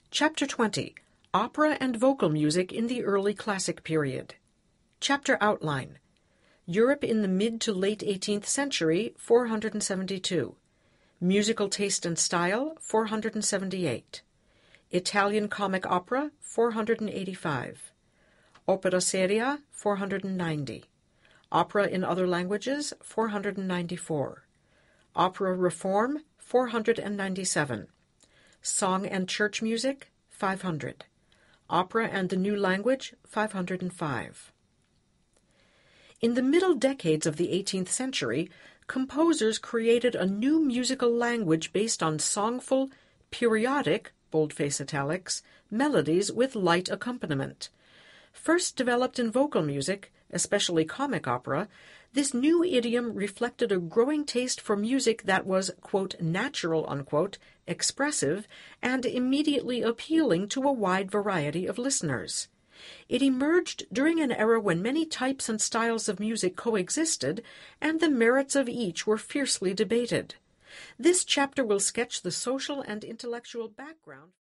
Chapter 20. Opera and Vocal Music in the Early Classic Period. Chapter Outline. Europe in the mid to late 18th century, 472. Musical taste and style, 478. Italian comic opera, 485. Opera seria, 490. Opera in other languages, 494. Opera reform, 497. Song and church music, 500. Opera and the new language, 505. In the middle decades of the 18th century, composers created a new musical language based on songful, periodic, boldface italics, melodies with light accompaniment. First developed in vocal music, especially comic opera, this new idiom reflected a growing taste for music that was, quote, natural, unquote, expressive, and immediately appealing to a wide variety of listeners. It emerged during an era when many types and styles of music coexisted, and the merits of each were fiercely debated. This chapter will sketch the social and intellectual background